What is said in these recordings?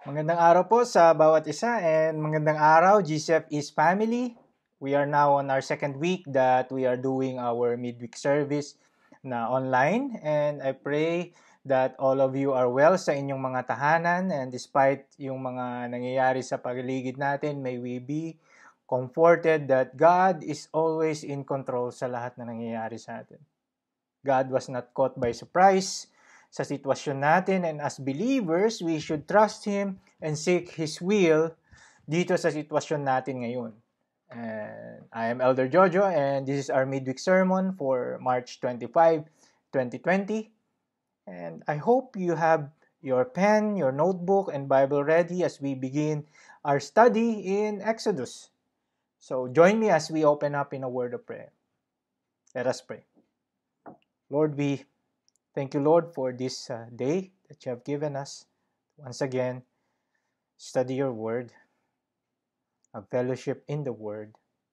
Magandang araw po sa bawat isa and magandang araw GCF East family. We are now on our second week that we are doing our midweek service na online, and I pray that all of you are well sa inyong mga tahanan, and despite yung mga nangyayari sa paligid natin, may we be comforted that God is always in control sa lahat na nangyayari sa atin. God was not caught by surprise sa sitwasyon natin, and as believers, we should trust Him and seek His will dito sa sitwasyon natin ngayon. And I am Elder Jojo, and this is our midweek sermon for March 25, 2020. And I hope you have your pen, your notebook, and Bible ready as we begin our study in Exodus. So join me as we open up in a word of prayer. Let us pray. Lord, we thank you, Lord, for this day that you have given us. Once again, study your word, a fellowship in the word.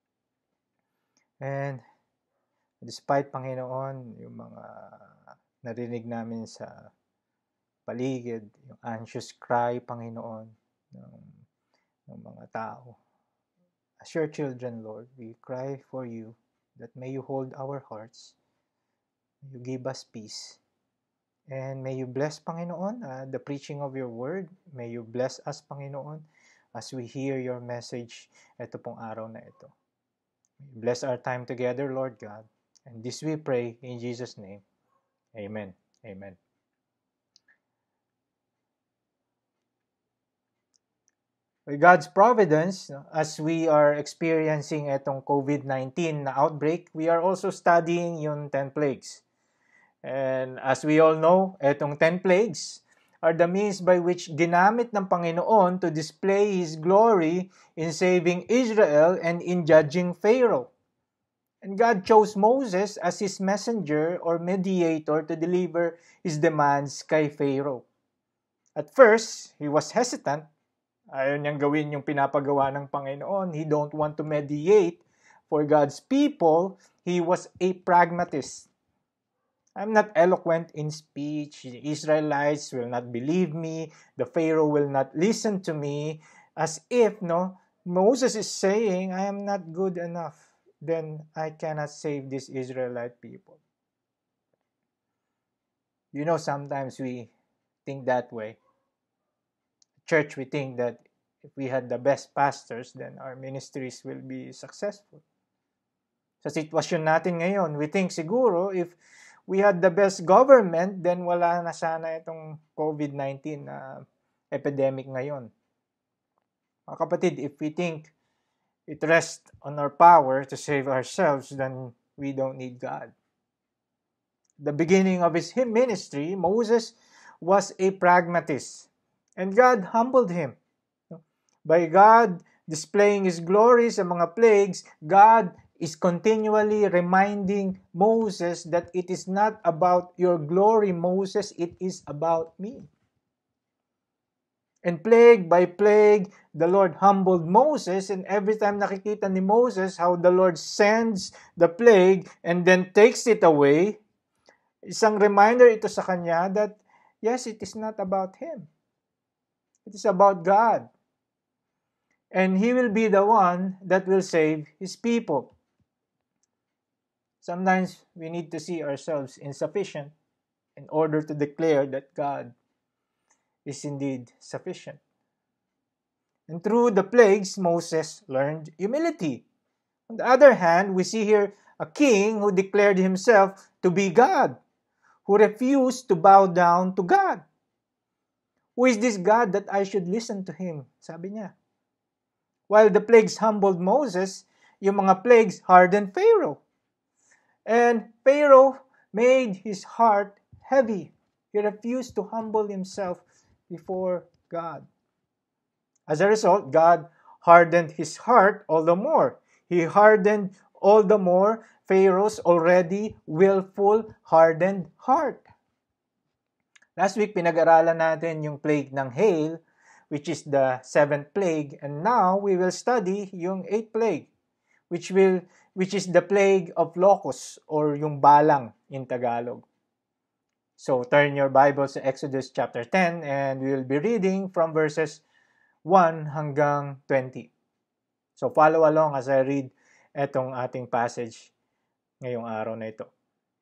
And despite, Panginoon, yung mga narinig namin sa paligid, yung anxious cry, Panginoon, ng mga tao. As your children, Lord, we cry for you that may you hold our hearts. May you give us peace. And may you bless, Panginoon, the preaching of your word. May you bless us, Panginoon, as we hear your message ito pong araw na ito. Bless our time together, Lord God. And this we pray in Jesus' name. Amen. Amen. By God's providence, as we are experiencing itong COVID-19 na outbreak, we are also studying yung 10 plagues. And as we all know, etong 10 plagues are the means by which ginamit ng Panginoon to display His glory in saving Israel and in judging Pharaoh. And God chose Moses as His messenger or mediator to deliver His demands kay Pharaoh. At first, he was hesitant. Ayaw niyang gawin yung pinapagawa ng Panginoon. He don't want to mediate for God's people. He was a pragmatist. I'm not eloquent in speech. The Israelites will not believe me. The Pharaoh will not listen to me. As if, Moses is saying, I am not good enough. Then I cannot save these Israelite people. Sometimes we think that way. Church, we think that if we had the best pastors, then our ministries will be successful. Sa sitwasyon natin ngayon, we think siguro if we had the best government, then wala na sana itong COVID-19 na epidemic ngayon. Mga kapatid, if we think it rests on our power to save ourselves, then we don't need God. The beginning of his ministry, Moses was a pragmatist, and God humbled him. By God displaying His glory sa mga plagues, God is continually reminding Moses that it is not about your glory, Moses, it is about me. And plague by plague, the Lord humbled Moses, and every time nakikita ni Moses how the Lord sends the plague and then takes it away, isang reminder ito sa kanya that, yes, it is not about him. It is about God. And He will be the one that will save His people. Sometimes we need to see ourselves insufficient in order to declare that God is indeed sufficient. And through the plagues, Moses learned humility. On the other hand, we see here a king who declared himself to be God, who refused to bow down to God. Who is this God that I should listen to Him? Sabi niya. While the plagues humbled Moses, yung mga plagues hardened Pharaoh. And Pharaoh made his heart heavy. He refused to humble himself before God. As a result, God hardened his heart all the more. He hardened all the more Pharaoh's already willful, hardened heart. Last week, pinag-aralan natin yung plague ng hail, which is the 7th plague, and now we will study yung 8th plague, which is the plague of locusts or yung balang in Tagalog. So turn your Bibles to Exodus chapter 10 and we will be reading from verses 1 hanggang 20. So follow along as I read etong ating passage ngayong araw na ito.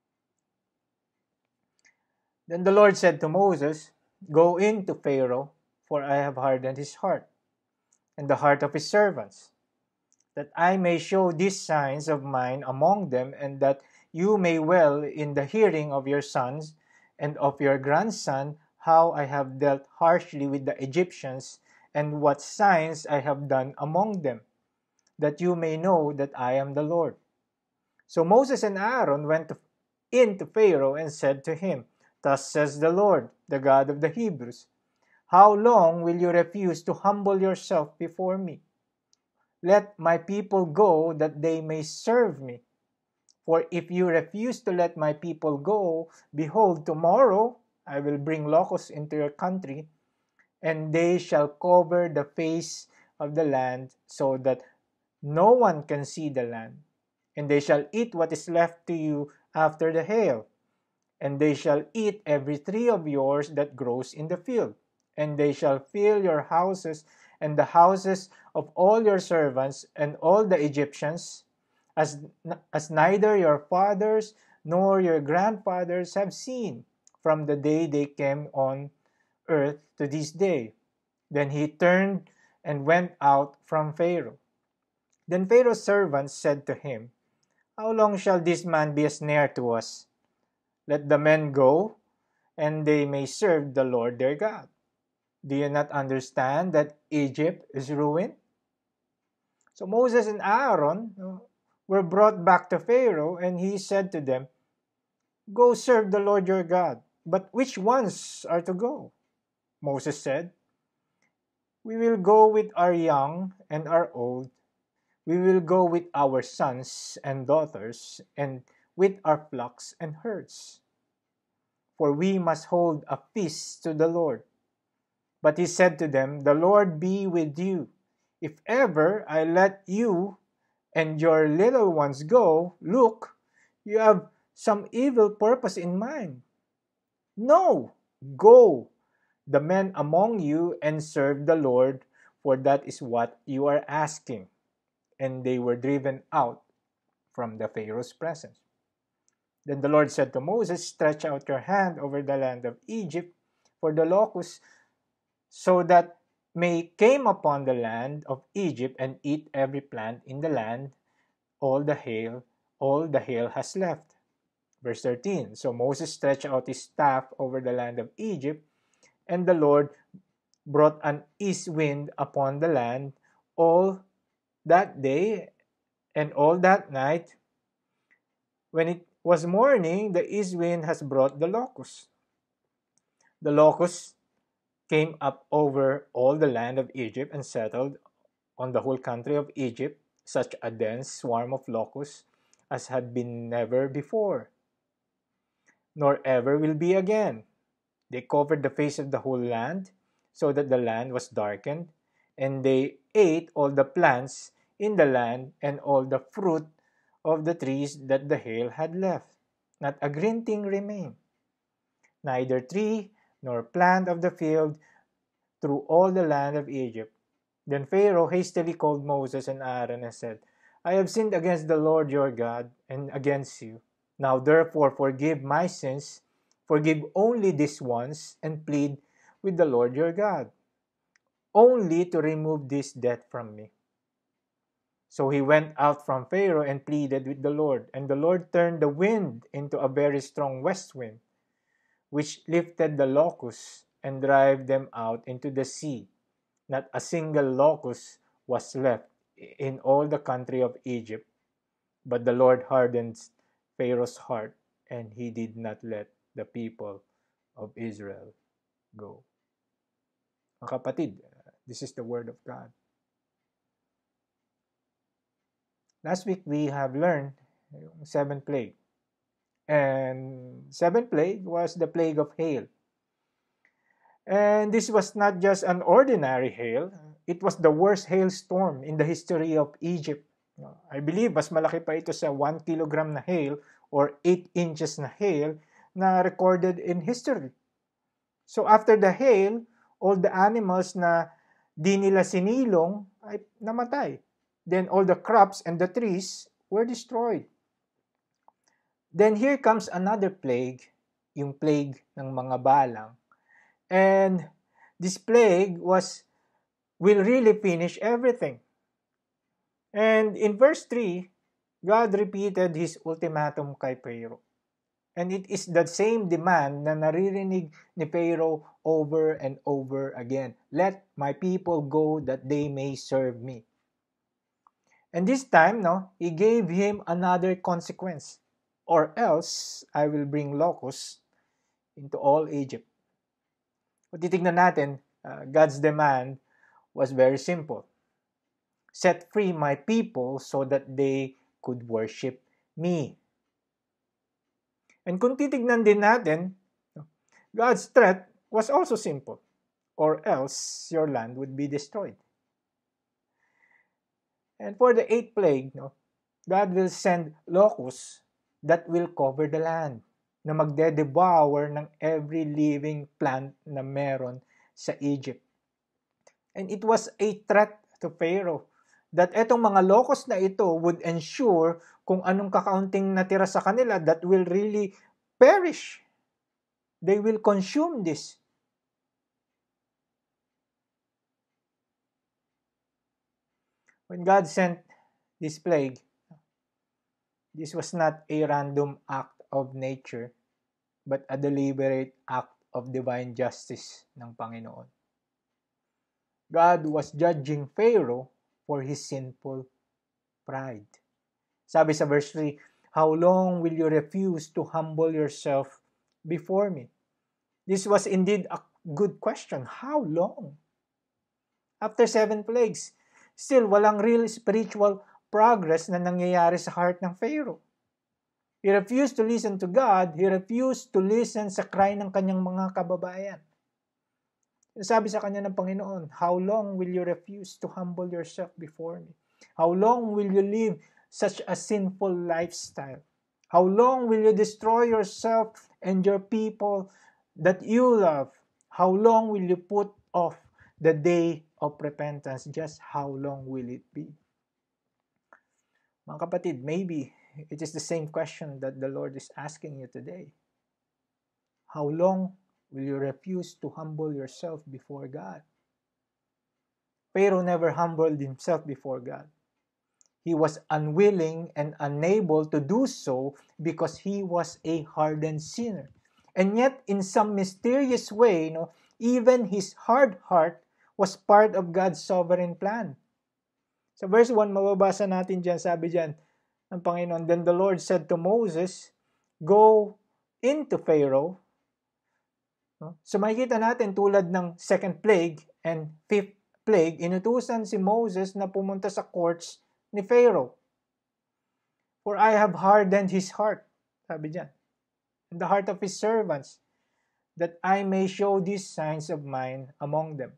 Then the Lord said to Moses, "Go in to Pharaoh, for I have hardened his heart, and the heart of his servants, that I may show these signs of mine among them, and that you may well in the hearing of your sons and of your grandson how I have dealt harshly with the Egyptians, and what signs I have done among them, that you may know that I am the Lord." So Moses and Aaron went in to Pharaoh and said to him, "Thus says the Lord, the God of the Hebrews, how long will you refuse to humble yourself before me? Let my people go that they may serve me. For if you refuse to let my people go, behold, tomorrow I will bring locusts into your country, and they shall cover the face of the land, so that no one can see the land. And they shall eat what is left to you after the hail. And they shall eat every tree of yours that grows in the field. And they shall fill your houses and the houses of all your servants and all the Egyptians, as neither your fathers nor your grandfathers have seen, from the day they came on earth to this day." Then he turned and went out from Pharaoh. Then Pharaoh's servants said to him, "How long shall this man be a snare to us? Let the men go, and they may serve the Lord their God. Do you not understand that Egypt is ruined?" So Moses and Aaron were brought back to Pharaoh, and he said to them, "Go serve the Lord your God. But which ones are to go?" Moses said, "We will go with our young and our old. We will go with our sons and daughters, and with our flocks and herds. For we must hold a feast to the Lord." But he said to them, "The Lord be with you. If ever I let you and your little ones go, look, you have some evil purpose in mind. No, go, the men among you, and serve the Lord, for that is what you are asking." And they were driven out from the Pharaoh's presence. Then the Lord said to Moses, "Stretch out your hand over the land of Egypt, for the locusts, so that may came upon the land of Egypt and eat every plant in the land, all the hail has left." Verse 13. So Moses stretched out his staff over the land of Egypt, and the Lord brought an east wind upon the land all that day and all that night. When it was morning, the east wind has brought the locusts. The locusts came up over all the land of Egypt and settled on the whole country of Egypt, such a dense swarm of locusts as had been never before, nor ever will be again. They covered the face of the whole land, so that the land was darkened, and they ate all the plants in the land and all the fruit of the trees that the hail had left. Not a green thing remained, neither tree nor plant of the field through all the land of Egypt. Then Pharaoh hastily called Moses and Aaron and said, "I have sinned against the Lord your God and against you. Now therefore forgive my sins, forgive only these ones, and plead with the Lord your God, only to remove this death from me." So he went out from Pharaoh and pleaded with the Lord, and the Lord turned the wind into a very strong west wind, which lifted the locusts and drove them out into the sea. Not a single locust was left in all the country of Egypt, but the Lord hardened Pharaoh's heart, and he did not let the people of Israel go. Mga kapatid, this is the word of God. Last week we have learned yung seventh plague. And seventh plague was the plague of hail. And this was not just an ordinary hail, it was the worst hailstorm in the history of Egypt. I believe mas malaki pa ito sa 1 kilogram na hail or 8 inches na hail na recorded in history. So after the hail, all the animals na di nila sinilong ay namatay. Then all the crops and the trees were destroyed. Then here comes another plague, yung plague ng mga balang. And this plague will really finish everything. And in verse 3, God repeated His ultimatum kay Pharaoh. And it is the same demand na naririnig ni Pharaoh over and over again. Let my people go that they may serve me. And this time, He gave him another consequence. Or else, I will bring locusts into all Egypt. Kung titignan natin, God's demand was very simple. Set free my people so that they could worship me. And kung titignan din natin, God's threat was also simple. Or else, your land would be destroyed. And for the 8th plague, God will send locusts that will cover the land, na magde-devour ng every living plant na meron sa Egypt. And it was a threat to Pharaoh that etong mga locusts na ito would ensure kung anong kakaunting natira sa kanila that will really perish. They will consume this. When God sent this plague, this was not a random act of nature, but a deliberate act of divine justice ng Panginoon. God was judging Pharaoh for his sinful pride. Sabi sa verse 3, "How long will you refuse to humble yourself before me?" This was indeed a good question. How long? After 7 plagues, still walang real spiritual progress na nangyayari sa heart ng Pharaoh. He refused to listen to God. He refused to listen sa cry ng kanyang mga kababayan. Sabi sa kanya ng Panginoon, "How long will you refuse to humble yourself before me? How long will you live such a sinful lifestyle? How long will you destroy yourself and your people that you love? How long will you put off the day of repentance? Just how long will it be?" Mga kapatid, maybe it is the same question that the Lord is asking you today. How long will you refuse to humble yourself before God? Pharaoh never humbled himself before God. He was unwilling and unable to do so because he was a hardened sinner. And yet, in some mysterious way, even his hard heart was part of God's sovereign plan. Sa verse 1, mababasa natin dyan, sabi dyan ng Panginoon, "Then the Lord said to Moses, go into Pharaoh." So makikita natin tulad ng 2nd plague and 5th plague, inutusan si Moses na pumunta sa courts ni Pharaoh. "For I have hardened his heart," sabi dyan, "and the heart of his servants, that I may show these signs of mine among them."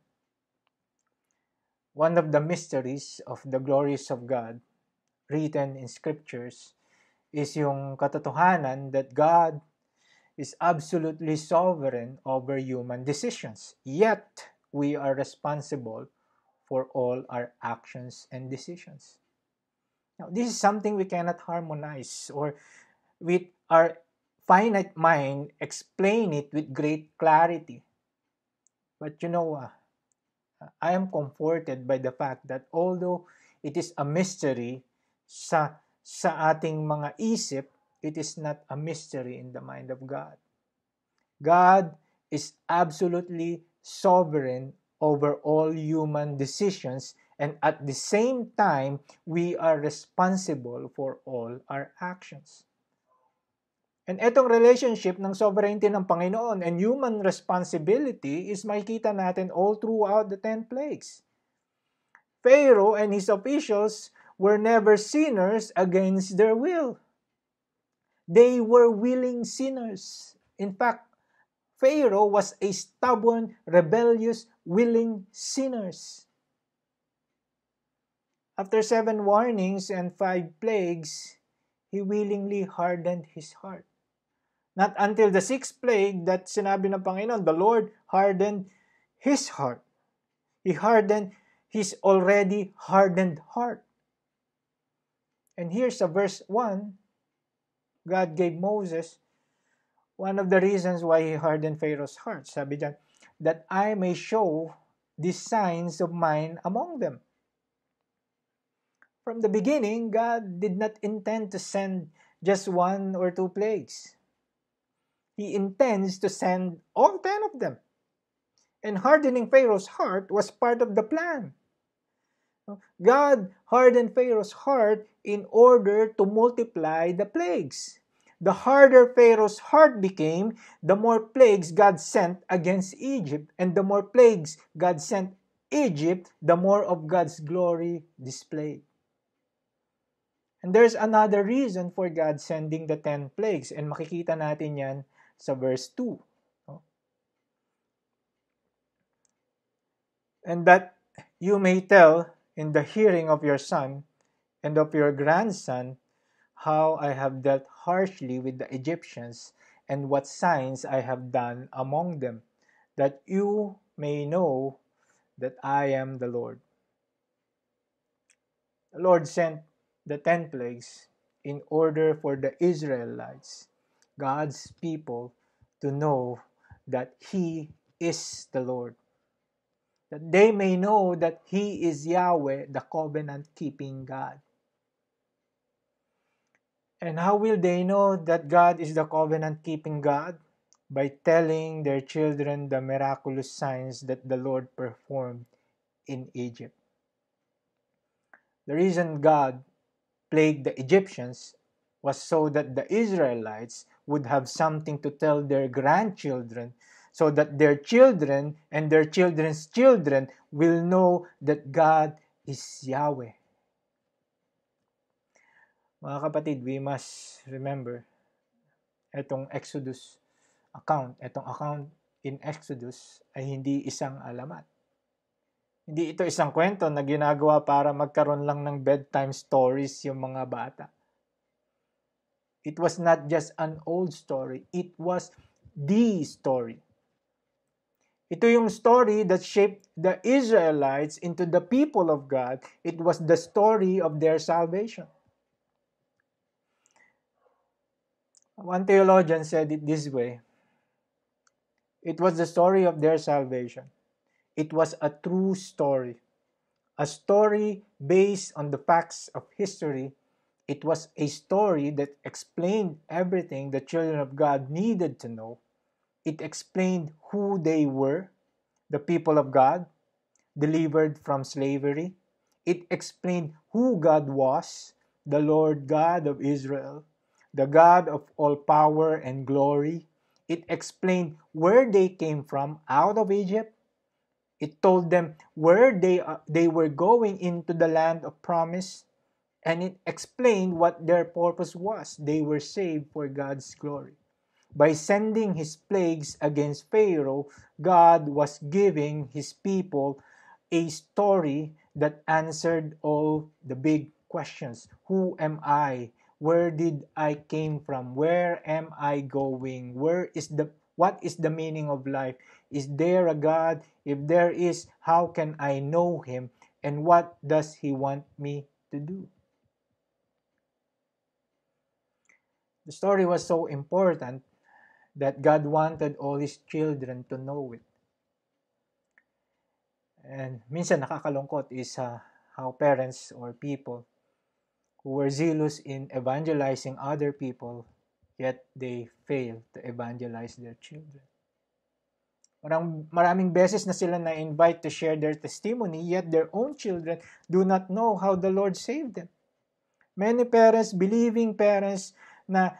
One of the mysteries of the glories of God written in scriptures is yung katotohanan that God is absolutely sovereign over human decisions. Yet, we are responsible for all our actions and decisions. Now, this is something we cannot harmonize or with our finite mind explain it with great clarity. But I am comforted by the fact that although it is a mystery sa ating mga isip, it is not a mystery in the mind of God. God is absolutely sovereign over all human decisions, and at the same time, we are responsible for all our actions. And etong relationship ng sovereignty ng Panginoon and human responsibility is makikita natin all throughout the 10 plagues. Pharaoh and his officials were never sinners against their will. They were willing sinners. In fact, Pharaoh was a stubborn, rebellious, willing sinners. After 7 warnings and 5 plagues, he willingly hardened his heart. Not until the sixth plague that sinabi ng Panginoon, the Lord hardened his heart. He hardened his already hardened heart. And here's a verse 1. God gave Moses one of the reasons why he hardened Pharaoh's heart. Sabi diyan, that I may show these signs of mine among them. From the beginning, God did not intend to send just 1 or 2 plagues. He intends to send all 10 of them. And hardening Pharaoh's heart was part of the plan. God hardened Pharaoh's heart in order to multiply the plagues. The harder Pharaoh's heart became, the more plagues God sent against Egypt. And the more plagues God sent Egypt, the more of God's glory displayed. And there's another reason for God sending the 10 plagues. And makikita natin yan sa verse 2. And that you may tell in the hearing of your son and of your grandson how I have dealt harshly with the Egyptians and what signs I have done among them, that you may know that I am the Lord. The Lord sent the 10 plagues in order for the Israelites, God's people, to know that He is the Lord. That they may know that He is Yahweh, the covenant-keeping God. And how will they know that God is the covenant-keeping God? By telling their children the miraculous signs that the Lord performed in Egypt. The reason God plagued the Egyptians was so that the Israelites would have something to tell their grandchildren, so that their children and their children's children will know that God is Yahweh. Mga kapatid, we must remember itong Exodus account. Itong account in Exodus ay hindi isang alamat. Hindi ito isang kwento na ginagawa para magkaroon lang ng bedtime stories yung mga bata. It was not just an old story. It was the story. Ito yung story that shaped the Israelites into the people of God. It was the story of their salvation. One theologian said it this way. It was the story of their salvation. It was a true story. A story based on the facts of history. It was a story that explained everything the children of God needed to know. It explained who they were, the people of God, delivered from slavery. It explained who God was, the Lord God of Israel, the God of all power and glory. It explained where they came from, out of Egypt. It told them where they were going into the land of promise. And it explained what their purpose was. They were saved for God's glory. By sending His plagues against Pharaoh, God was giving His people a story that answered all the big questions. Who am I? Where did I came from? Where am I going? What is the meaning of life? Is there a God? If there is, how can I know Him? And what does He want me to do? The story was so important that God wanted all His children to know it. And minsan nakakalungkot is how parents or people who were zealous in evangelizing other people, yet they fail to evangelize their children. Maraming beses na sila na-invite to share their testimony, yet their own children do not know how the Lord saved them. Many parents, believing parents, na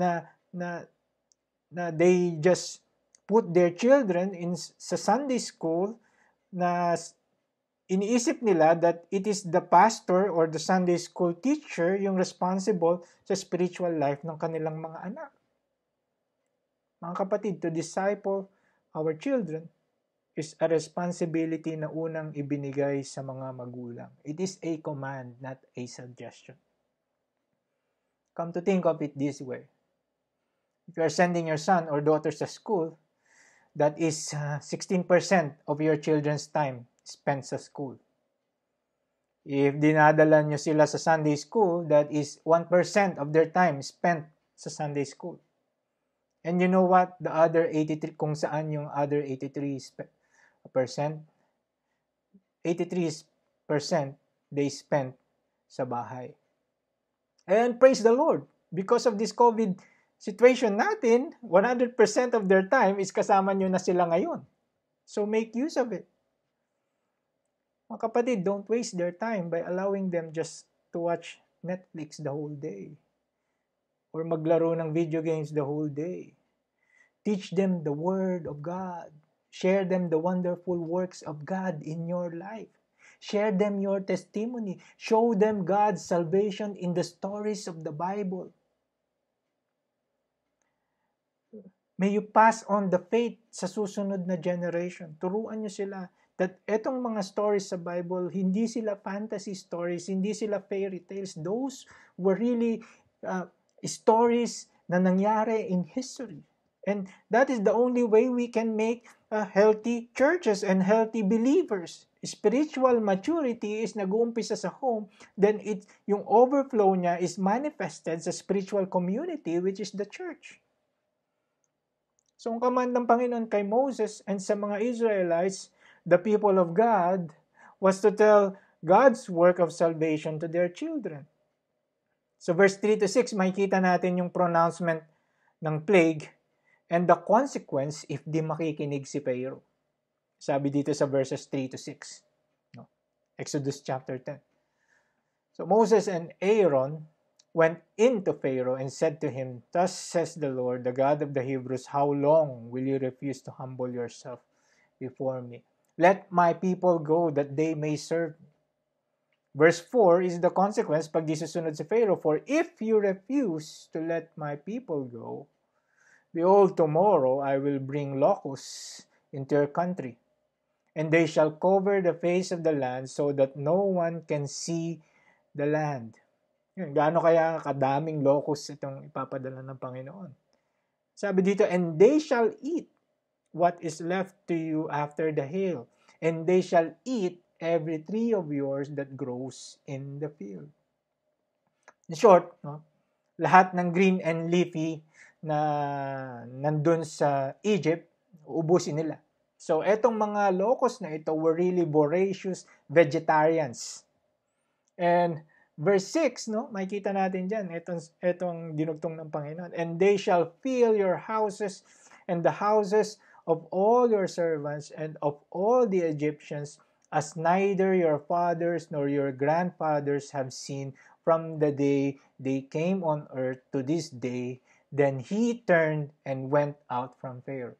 they just put their children sa Sunday school na iniisip nila that it is the pastor or the Sunday school teacher yung responsible sa spiritual life ng kanilang mga anak. Mga kapatid, to disciple our children is a responsibility na unang ibinigay sa mga magulang. It is a command, not a suggestion. Come to think of it this way. If you are sending your son or daughter to school, that is 16% of your children's time spent sa school. If dinadala nyo sila sa Sunday school, that is 1% of their time spent sa Sunday school. And you know what? The other 83, kung saan yung other 83%, 83% they spent sa bahay. And praise the Lord, because of this COVID situation natin, 100% of their time is kasama nyo na sila ngayon. So make use of it. Mga kapatid, don't waste their time by allowing them just to watch Netflix the whole day. Or maglaro ng video games the whole day. Teach them the Word of God. Share them the wonderful works of God in your life. Share them your testimony. Show them God's salvation in the stories of the Bible. May you pass on the faith sa susunod na generation. Turuan nyo sila that etong mga stories sa Bible, hindi sila fantasy stories, hindi sila fairy tales. Those were really stories na nangyari in history. And that is the only way we can make healthy churches and healthy believers. Spiritual maturity is nag-uumpisa sa home, then yung overflow niya is manifested sa spiritual community, which is the church. So, ang command ng Panginoon kay Moses and sa mga Israelites, the people of God, was to tell God's work of salvation to their children. So, verse 3-6, makikita natin yung pronouncement ng plague and the consequence if di makikinig si Pharaoh. Sabi dito sa verses 3-6. No? Exodus chapter 10. So, Moses and Aaron went into Pharaoh and said to him, "Thus says the Lord, the God of the Hebrews, how long will you refuse to humble yourself before me? Let my people go that they may serve me." Verse 4 is the consequence pag di susunod si Pharaoh. "For if you refuse to let my people go, behold, tomorrow I will bring locusts into your country, and they shall cover the face of the land so that no one can see the land." Gaano kaya kadaming locusts itong ipapadala ng Panginoon? Sabi dito, "And they shall eat what is left to you after the hail, and they shall eat every tree of yours that grows in the field." In short, no, lahat ng green and leafy na nandun sa Egypt, ubusin nila. So, etong mga locusts na ito were really voracious vegetarians. And verse 6, no, makikita natin dyan, etong dinugtong ng Panginoon. "And they shall fill your houses and the houses of all your servants and of all the Egyptians, as neither your fathers nor your grandfathers have seen from the day they came on earth to this day." Then he turned and went out from Pharaoh.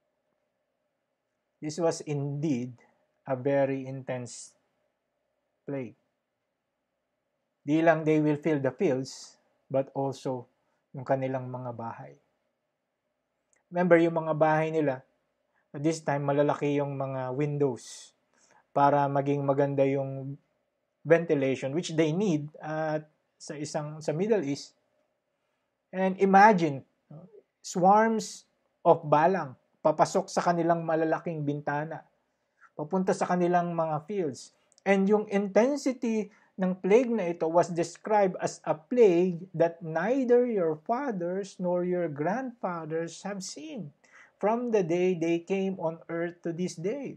This was indeed a very intense plague. Di lang they will fill the fields, but also yung kanilang mga bahay. Remember, yung mga bahay nila, at this time, malalaki yung mga windows para maging maganda yung ventilation, which they need sa Middle East. And imagine, swarms of balang papasok sa kanilang malalaking bintana, papunta sa kanilang mga fields. And yung intensity ng plague na ito was described as a plague that neither your fathers nor your grandfathers have seen from the day they came on earth to this day.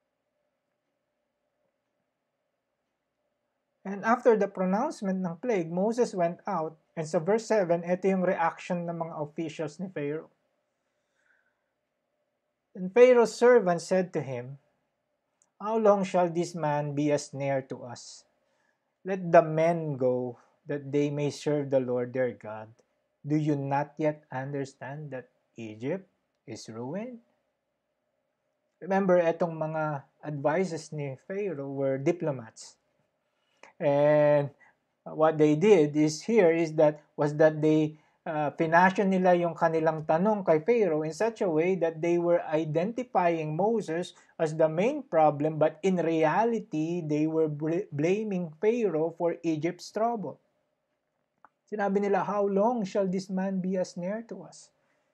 And after the pronouncement ng plague, Moses went out, and sa verse 7, ito yung reaction ng mga officials ni Pharaoh. "And Pharaoh's servant said to him, How long shall this man be a snare to us? Let the men go, that they may serve the Lord their God. Do you not yet understand that Egypt is ruined?" Remember, etong mga advices ni Pharaoh were diplomats. And what they did is that they pinasyon nila yung kanilang tanong kay Pharaoh in such a way that they were identifying Moses as the main problem, but in reality, they were blaming Pharaoh for Egypt's trouble. Sinabi nila, "How long shall this man be a snare to us?"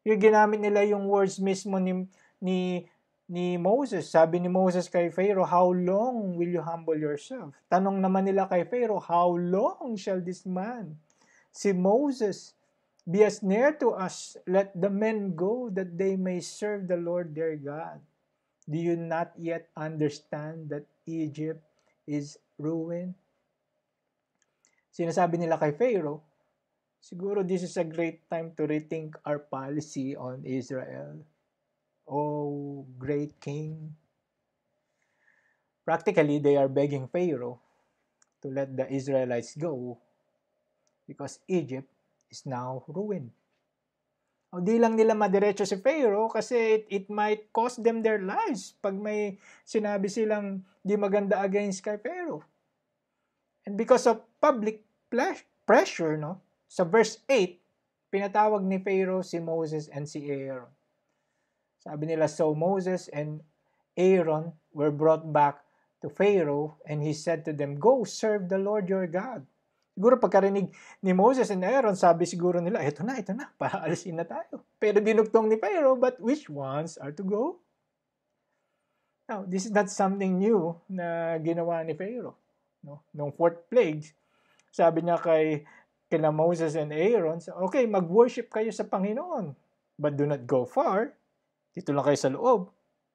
Here, ginamit nila yung words mismo ni Moses. Sabi ni Moses kay Pharaoh, how long will you humble yourself? Tanong naman nila kay Pharaoh, how long shall this man, si Moses, be as near to us? Let the men go, that they may serve the Lord their God. Do you not yet understand that Egypt is ruined? Sinasabi nila kay Pharaoh, siguro this is a great time to rethink our policy on Israel. Oh, great king. Practically, they are begging Pharaoh to let the Israelites go because Egypt is now ruined. O di lang nila madiretso si Pharaoh kasi it might cost them their lives pag may sinabi silang di maganda against kay Pharaoh. And because of public pressure, no, sa verse 8, pinatawag ni Pharaoh si Moses and si Aaron. Sabi nila, so Moses and Aaron were brought back to Pharaoh and he said to them, go serve the Lord your God. Siguro pagkarinig ni Moses and Aaron, sabi siguro nila, ito na, paalisin na tayo. Pero dinugtong ni Pharaoh, but which ones are to go? Now, this is not something new na ginawa ni Pharaoh. No? Nung fourth plague, sabi niya kina Moses and Aaron, okay, mag-worship kayo sa Panginoon, but do not go far. Dito lang kayo sa loob.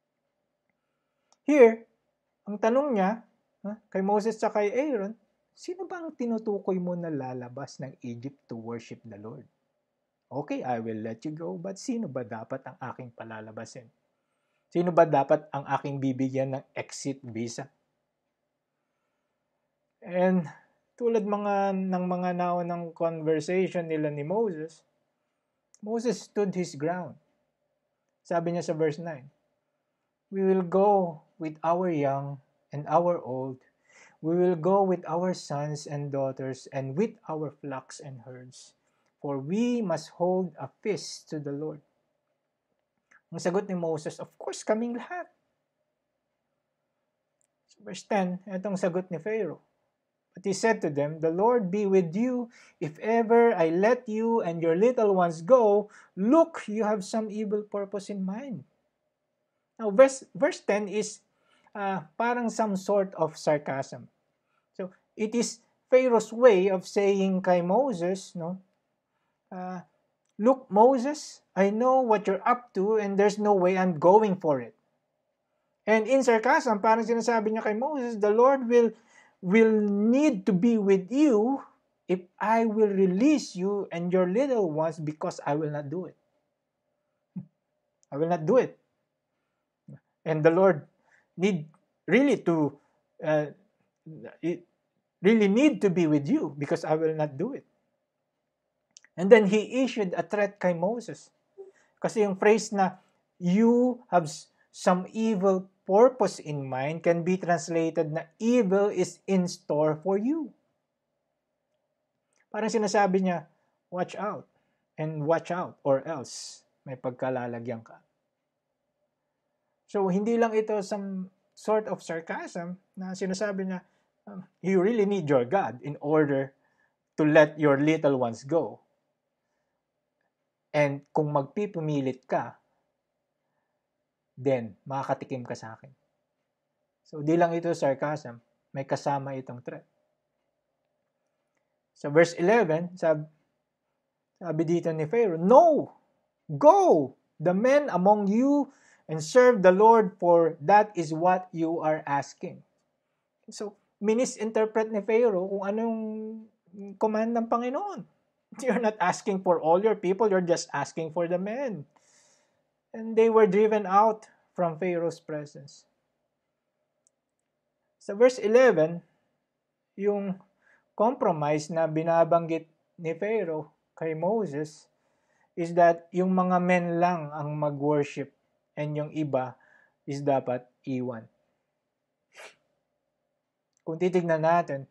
Here, ang tanong niya, kay Moses at kay Aaron, sino ba ang tinutukoy mo na lalabas ng Egypt to worship the Lord? Okay, I will let you go, but sino ba dapat ang aking palalabasin? Sino ba dapat ang aking bibigyan ng exit visa? And tulad ng mga naunang conversation nila ni Moses, Moses stood his ground. Sabi niya sa verse 9, we will go with our young and our old. We will go with our sons and daughters and with our flocks and herds, for we must hold a feast to the Lord. Ang sagot ni Moses, of course, kaming lahat. So verse 10, itong sagot ni Pharaoh. But he said to them, the Lord be with you. If ever I let you and your little ones go, look, you have some evil purpose in mind. Now, verse 10 is parang some sort of sarcasm. So, it is Pharaoh's way of saying kay Moses, no, look, Moses, I know what you're up to and there's no way I'm going for it. And in sarcasm, parang sinasabi niya kay Moses, the Lord will need to be with you if I will release you and your little ones because I will not do it. I will not do it. And the Lord really need to be with you because I will not do it. And then he issued a threat kay Moses. Kasi yung phrase na, you have some evil purpose in mind can be translated na evil is in store for you. Parang sinasabi niya, watch out and watch out or else may pagkalalagyan ka. So, hindi lang ito some sort of sarcasm na sinasabi niya, you really need your God in order to let your little ones go. And kung magpipumilit ka, then makakatikim ka sa akin. So, di lang ito sarcasm, may kasama itong threat. Sa verse 11, sabi dito ni Pharaoh, no! Go! The men among you and serve the Lord, for that is what you are asking. So, misinterpret ni Pharaoh kung anong command ng Panginoon. You're not asking for all your people, you're just asking for the men. And they were driven out from Pharaoh's presence. Sa verse 11, yung compromise na binabanggit ni Pharaoh kay Moses is that yung mga men lang ang mag-worship and yung iba is dapat iwan. Kung titignan natin,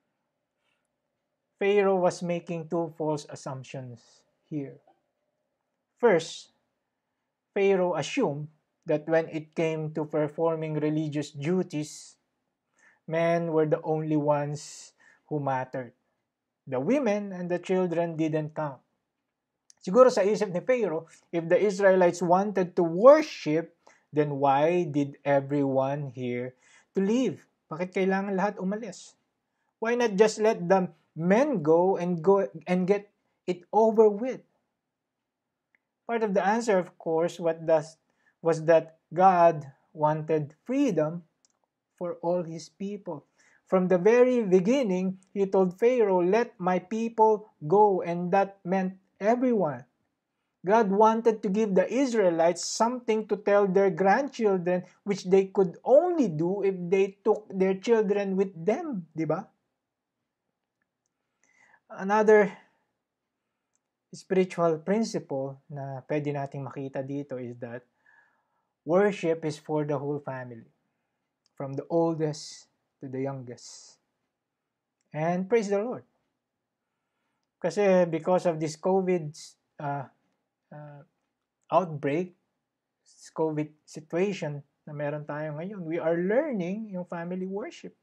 Pharaoh was making two false assumptions here. First, Pharaoh assumed that when it came to performing religious duties, men were the only ones who mattered. The women and the children didn't count. Siguro sa isip ni Pharaoh, if the Israelites wanted to worship, then why did everyone here to leave? Bakit kailangan lahat umalis? Why not just let the men go and get it over with? Part of the answer, of course, was that God wanted freedom for all his people. From the very beginning, he told Pharaoh, "Let my people go," and that meant everyone. God wanted to give the Israelites something to tell their grandchildren, which they could only do if they took their children with them, di ba? Another spiritual principle na pwede nating makita dito is that worship is for the whole family, from the oldest to the youngest. And praise the Lord. Kasi because of this COVID outbreak, this COVID situation na meron tayo ngayon, we are learning yung family worship.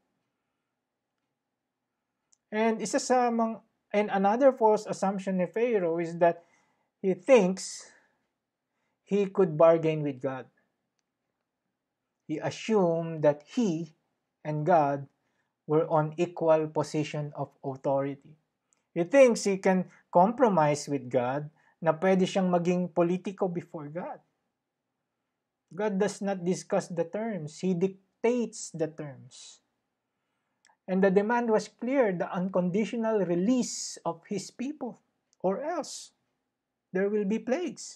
And another false assumption ni Pharaoh is that he thinks he could bargain with God. He assumed that he and God were on equal position of authority. He thinks he can compromise with God, na pwede siyang maging politiko before God. God does not discuss the terms. He dictates the terms. And the demand was clear, the unconditional release of his people, or else there will be plagues.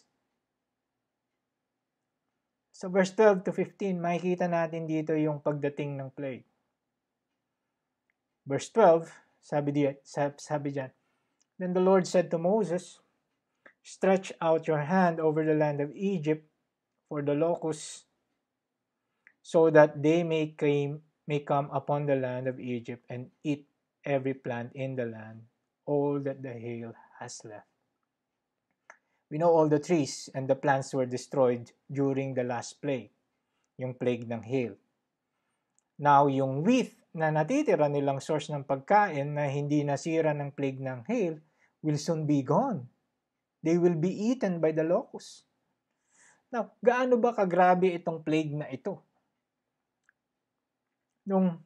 Sa verse 12 to 15, makikita natin dito yung pagdating ng plague. Verse 12, sabi diyan, "Then the Lord said to Moses, stretch out your hand over the land of Egypt for the locusts, so that they may come upon the land of Egypt and eat every plant in the land, all that the hail has left." We know all the trees and the plants were destroyed during the last plague, yung plague ng hail. Now, yung wheat na natitira nilang source ng pagkain na hindi nasira ng plague ng hail will soon be gone. They will be eaten by the locusts. Now, gaano ba kagrabe itong plague na ito? Noong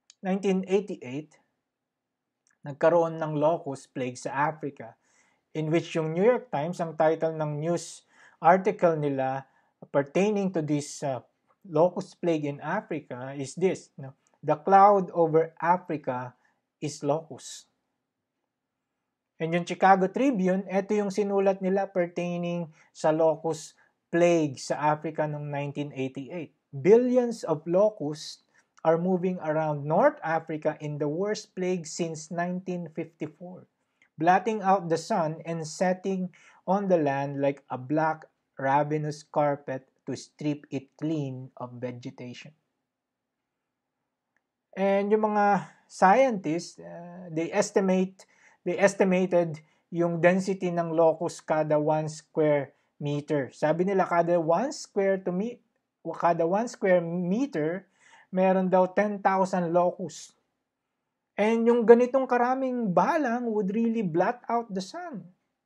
1988, nagkaroon ng locust plague sa Africa, in which yung New York Times, ang title ng news article nila pertaining to this locust plague in Africa is this, no? The cloud over Africa is locust. And yung Chicago Tribune, ito yung sinulat nila pertaining sa locust plague sa Africa noong 1988. Billions of locusts are moving around North Africa in the worst plague since 1954. Blotting out the sun and setting on the land like a black, ravenous carpet to strip it clean of vegetation. And yung mga scientists, they estimated yung density ng locust kada 1 square meter. Sabi nila kada 1 square meter, meron daw 10,000 locusts. And yung ganitong karaming balang would really blot out the sun.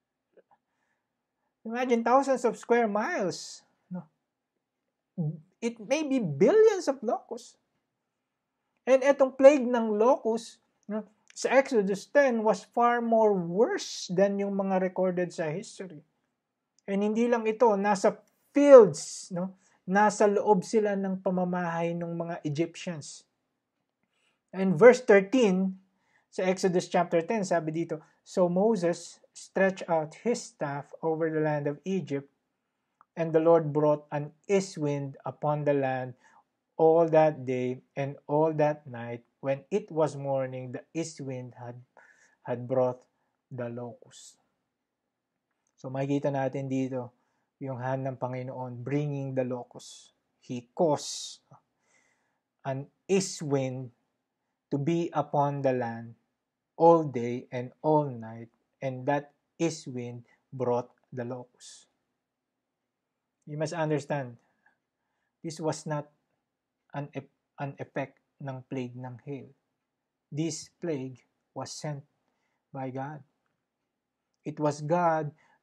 Imagine thousands of square miles. No? It may be billions of locusts. And etong plague ng locusts, no, sa Exodus 10 was far more worse than yung mga recorded sa history. And hindi lang ito, nasa fields, no? Nasa loob sila ng pamamahay ng mga Egyptians. And verse 13, sa Exodus chapter 10, sabi dito, "So Moses stretched out his staff over the land of Egypt, and the Lord brought an east wind upon the land all that day and all that night. When it was morning, the east wind had brought the locusts." So makikita natin dito yung hand ng Panginoon bringing the locusts. He caused an east wind to be upon the land all day and all night, and that east wind brought the locusts. You must understand, this was not an effect ng plague ng hail. This plague was sent by God. It was God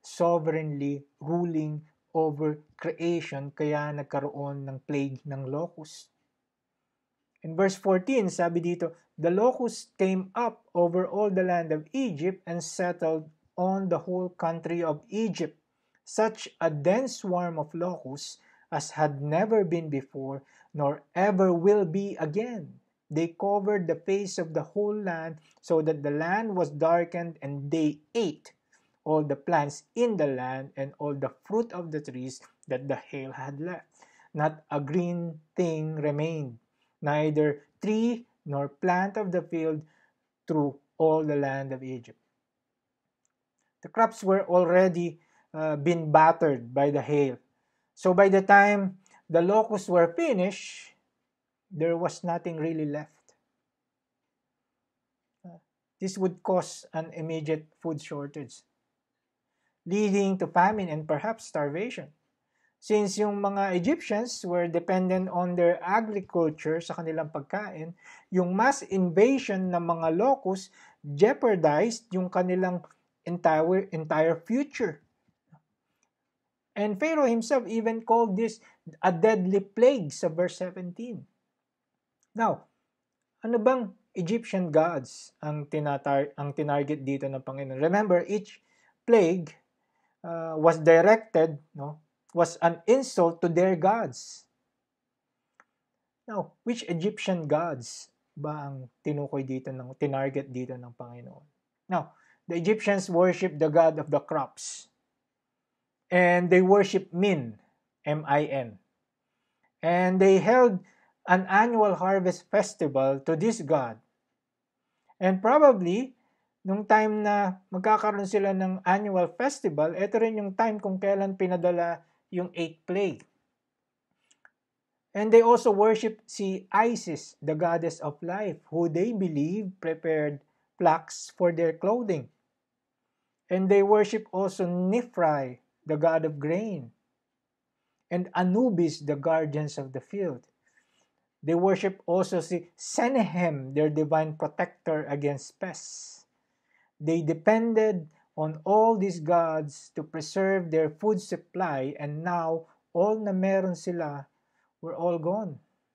sovereignly ruling over creation, kaya nagkaroon ng plague ng locust. In verse 14, sabi dito, the locust came up over all the land of Egypt and settled on the whole country of Egypt. Such a dense swarm of locusts as had never been before, nor ever will be again. They covered the face of the whole land, so that the land was darkened, and they ate all the plants in the land and all the fruit of the trees that the hail had left. Not a green thing remained, neither tree nor plant of the field through all the land of Egypt. The crops were already been battered by the hail. So by the time the locusts were finished, there was nothing really left. This would cause an immediate food shortage, leading to famine and perhaps starvation. Since yung mga Egyptians were dependent on their agriculture sa kanilang pagkain, yung mass invasion ng mga locusts jeopardized yung kanilang entire future. And Pharaoh himself even called this a deadly plague sa verse 17. Now, ano bang Egyptian gods ang tinarget dito ng Panginoon? Remember, each plague was directed, was an insult to their gods. Now, which Egyptian gods ba ang tinarget dito ng Panginoon? Now, the Egyptians worship the god of the crops. And they worship Min, M-I-N. And they held an annual harvest festival to this god. And probably, nung time na magkakaroon sila ng annual festival, ito rin yung time kung kailan pinadala yung 8th plague. And they also worship si Isis, the goddess of life, who they believe prepared flax for their clothing. And they worship also Nifri, the god of grain, and Anubis, the guardians of the field. They worship also si Senehem, their divine protector against pests. They depended on all these gods to preserve their food supply, and now all na meron sila were all gone.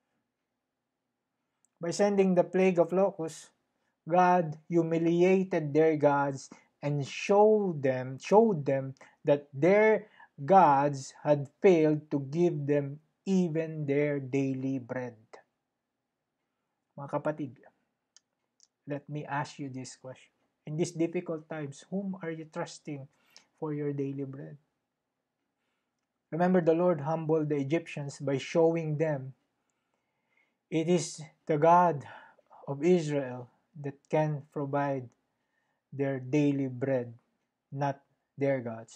By sending the plague of locusts, God humiliated their gods and showed them that their gods had failed to give them even their daily bread. Mga kapatid, let me ask you this question. In these difficult times, whom are you trusting for your daily bread? Remember, the Lord humbled the Egyptians by showing them it is the God of Israel that can provide their daily bread, not their gods.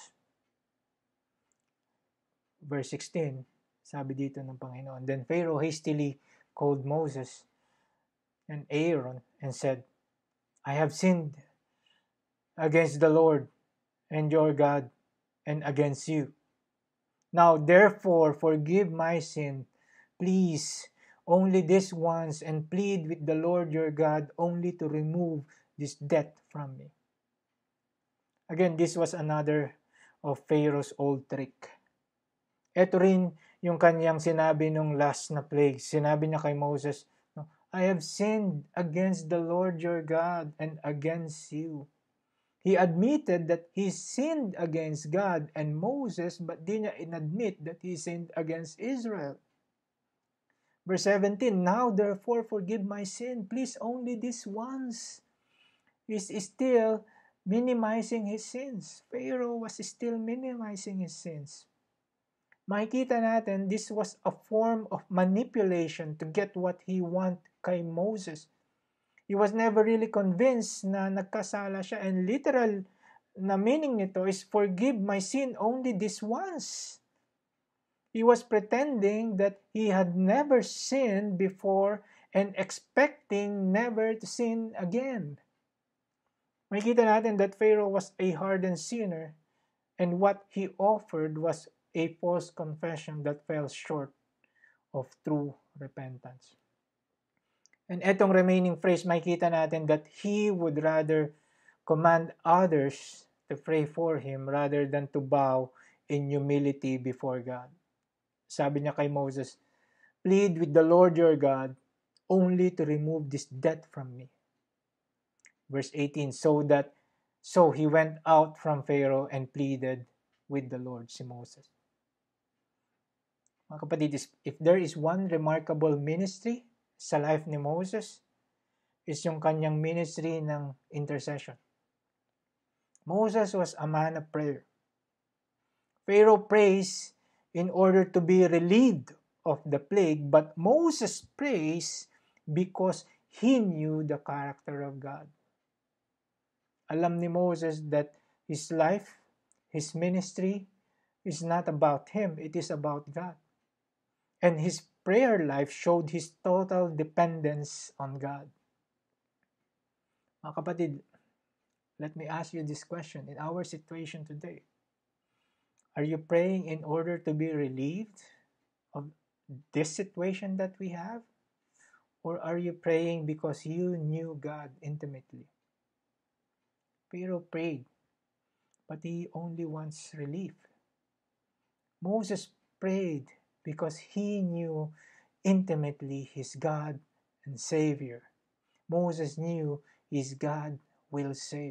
Verse 16, sabi dito ng Panginoon, then Pharaoh hastily called Moses and Aaron and said, I have sinned against the Lord and your God and against you. Now therefore forgive my sin, please, only this once, and plead with the Lord your God only to remove this debt from me. Again, this was another of Pharaoh's old trick. Ito rin yung kanyang sinabi nung last na plague. Sinabi niya kay Moses, I have sinned against the Lord your God and against you. He admitted that he sinned against God and Moses, but di niya inadmit that he sinned against Israel. Verse 17, now therefore forgive my sin, please, only this once. Is still minimizing his sins. Pharaoh was still minimizing his sins. Makikita natin, this was a form of manipulation to get what he want kay Moses. He was never really convinced na nagkasala siya, and literal na meaning nito is forgive my sin only this once. He was pretending that he had never sinned before and expecting never to sin again. Makikita natin that Pharaoh was a hardened sinner, and what he offered was a false confession that fell short of true repentance. And etong remaining phrase, makikita natin that he would rather command others to pray for him rather than to bow in humility before God. Sabi niya kay Moses, plead with the Lord your God only to remove this debt from me. Verse 18, so he went out from Pharaoh and pleaded with the Lord, si Moses. Mga kapatid, if there is one remarkable ministry sa life ni Moses, is yung kanyang ministry ng intercession. Moses was a man of prayer. Pharaoh prays in order to be relieved of the plague, but Moses prays because he knew the character of God. Alam ni Moses that his life, his ministry, is not about him, it is about God. And his prayer life showed his total dependence on God. Mga kapatid, let me ask you this question. In our situation today, are you praying in order to be relieved of this situation that we have? Or are you praying because you knew God intimately? Pharaoh prayed, but he only wants relief. Moses prayed because he knew intimately his God and Savior. Moses knew his God will save.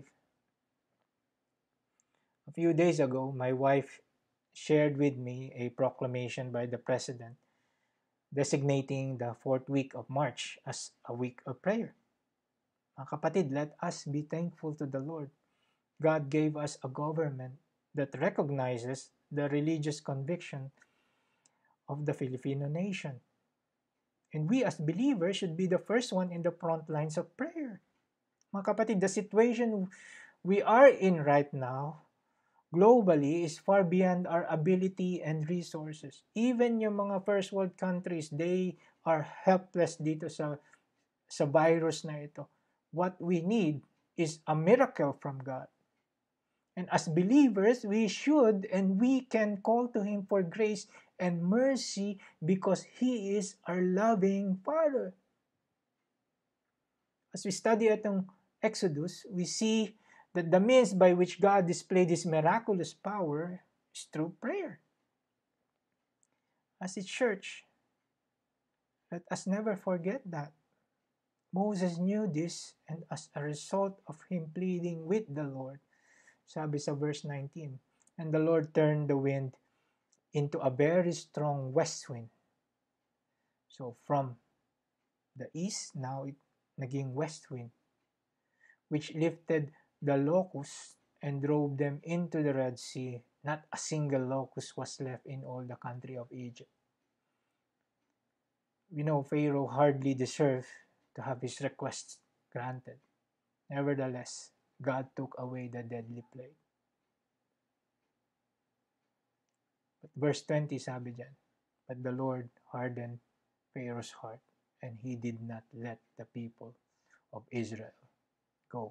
A few days ago, my wife shared with me a proclamation by the President designating the 4th week of March as a week of prayer. Mga kapatid, let us be thankful to the Lord. God gave us a government that recognizes the religious conviction of the Filipino nation. And we as believers should be the first one in the front lines of prayer. Mga kapatid, the situation we are in right now globally is far beyond our ability and resources. Even yung mga first world countries, they are helpless dito sa virus na ito. What we need is a miracle from God. And as believers, we should and we can call to Him for grace and mercy because He is our loving Father. As we study itong Exodus, we see that the means by which God displayed His miraculous power is through prayer. As a church, let us never forget that. Moses knew this, and as a result of him pleading with the Lord, sabi sa verse 19, and the Lord turned the wind into a very strong west wind. So from the east, now it naging west wind, which lifted the locusts and drove them into the Red Sea. Not a single locust was left in all the country of Egypt. We know Pharaoh hardly deserved to have his requests granted. Nevertheless, God took away the deadly plague. But verse 20 sabi dyan, but the Lord hardened Pharaoh's heart, and he did not let the people of Israel go.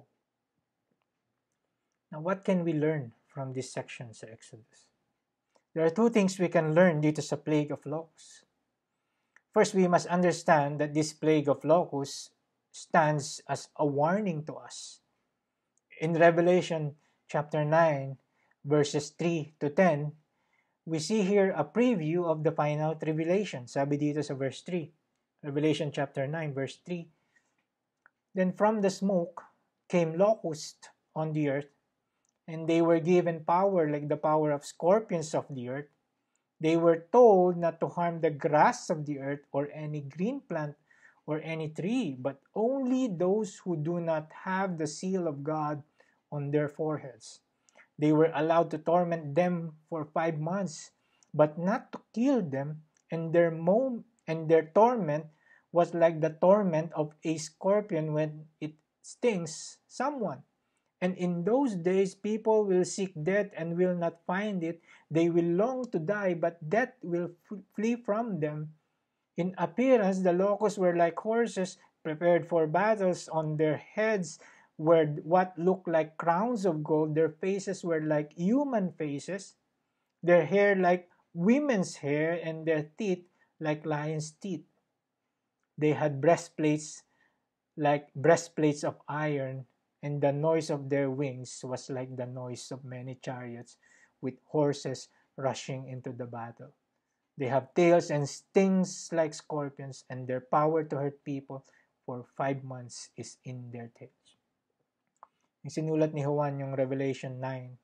Now, what can we learn from this section sa Exodus? There are two things we can learn dito sa plague of locusts. First, we must understand that this plague of locusts stands as a warning to us. In Revelation chapter 9, verses 3 to 10, we see here a preview of the final tribulation. Sabi dito sa verse 3, Revelation chapter 9, verse 3, then from the smoke came locusts on the earth, and they were given power like the power of scorpions of the earth. They were told not to harm the grass of the earth or any green plant or any tree, but only those who do not have the seal of God on their foreheads. They were allowed to torment them for 5 months, but not to kill them, and their torment was like the torment of a scorpion when it stings someone. And in those days, people will seek death and will not find it. They will long to die, but death will flee from them. In appearance, the locusts were like horses prepared for battles. On their heads were what looked like crowns of gold. Their faces were like human faces, their hair like women's hair, and their teeth like lions' teeth. They had breastplates like breastplates of iron, and the noise of their wings was like the noise of many chariots with horses rushing into the battle. They have tails and stings like scorpions, and their power to hurt people for 5 months is in their tails. Yung sinulat ni Juan yung Revelation 9,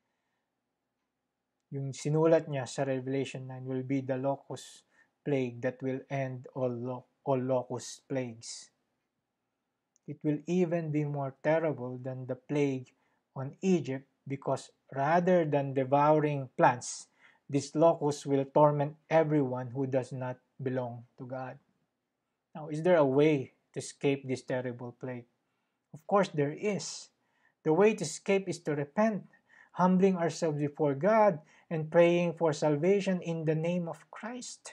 yung sinulat niya sa Revelation 9 will be the locust plague that will end all locust plagues. It will even be more terrible than the plague on Egypt because rather than devouring plants, this locust will torment everyone who does not belong to God. Now, is there a way to escape this terrible plague? Of course, there is. The way to escape is to repent, humbling ourselves before God, and praying for salvation in the name of Christ.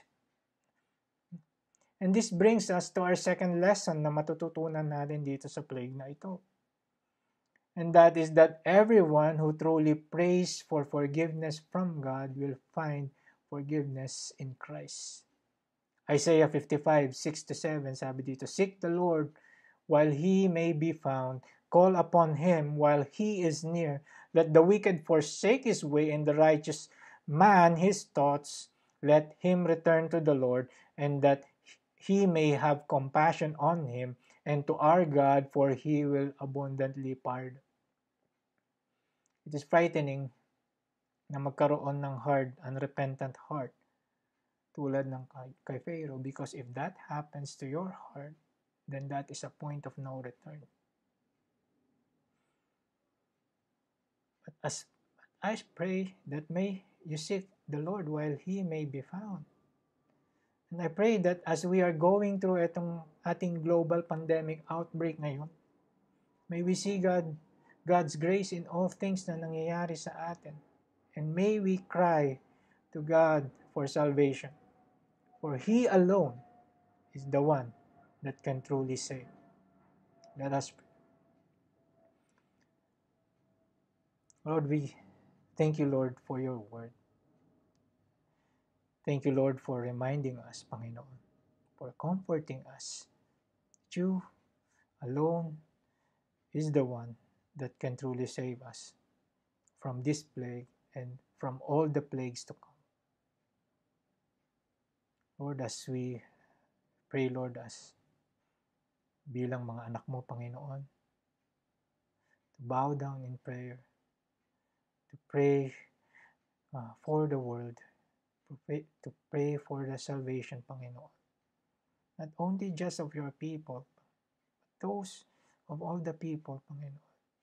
And this brings us to our second lesson na matututunan natin dito sa plague na ito. And that is that everyone who truly prays for forgiveness from God will find forgiveness in Christ. Isaiah 55:6-7, sabi dito, "Seek the Lord while He may be found. Call upon Him while He is near. Let the wicked forsake his way and the righteous man his thoughts. Let him return to the Lord, and that He may have compassion on him, and to our God, for He will abundantly pardon." It is frightening na magkaroon ng hard, unrepentant heart tulad ng kay Pharaoh, because if that happens to your heart, then that is a point of no return. But as I pray that may you seek the Lord while He may be found. And I pray that as we are going through itong ating global pandemic outbreak ngayon, may we see God's grace in all things na nangyayari sa atin. And may we cry to God for salvation. For He alone is the one that can truly save. Let us pray. Lord, we thank you, Lord, for your word. Thank you, Lord, for reminding us, Panginoon, for comforting us. You alone is the one that can truly save us from this plague and from all the plagues to come. Lord, as we pray, Lord, as bilang mga anak mo, Panginoon, to bow down in prayer, to pray for the world, to pray for the salvation, Panginoon. Not only just of your people, but those of all the people, Panginoon.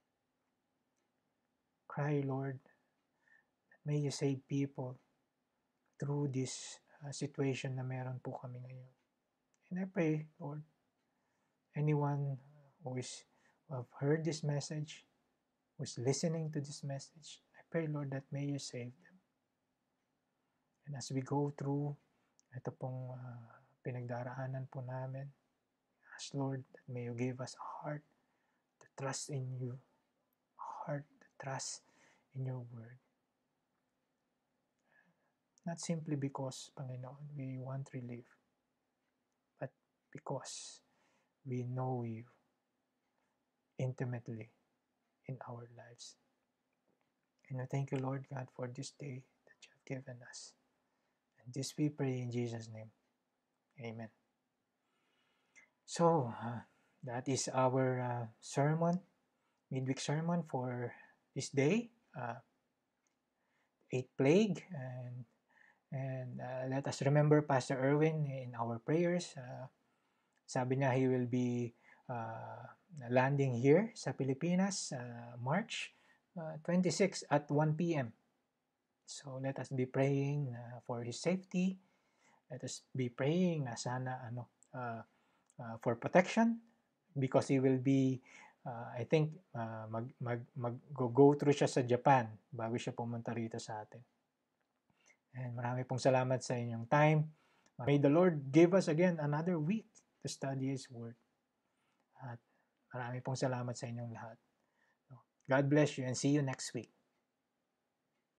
Cry, Lord, that may you save people through this situation na meron po kami ngayon. And I pray, Lord, anyone who have heard this message, who is listening to this message, I pray, Lord, that may you save them. And as we go through ito pong pinagdaraanan po namin, ask, Lord, that may you give us a heart to trust in you, a heart to trust in your word. Not simply because, Panginoon, we want relief, but because we know you intimately in our lives. And I thank you, Lord God, for this day that you have given us. And this we pray in Jesus' name. Amen. So, that is our sermon, midweek sermon for this day, 8th plague. And let us remember Pastor Erwin in our prayers. Sabi niya he will be landing here sa Pilipinas March 26 at 1 p.m. So let us be praying for his safety. Let us be praying na sana for protection, because he will be I think mag-go through siya sa Japan bago siya pumunta rito sa atin. And marami pong salamat sa inyong time. May the Lord give us again another week to study His Word. At marami pong salamat sa inyong lahat. God bless you and see you next week.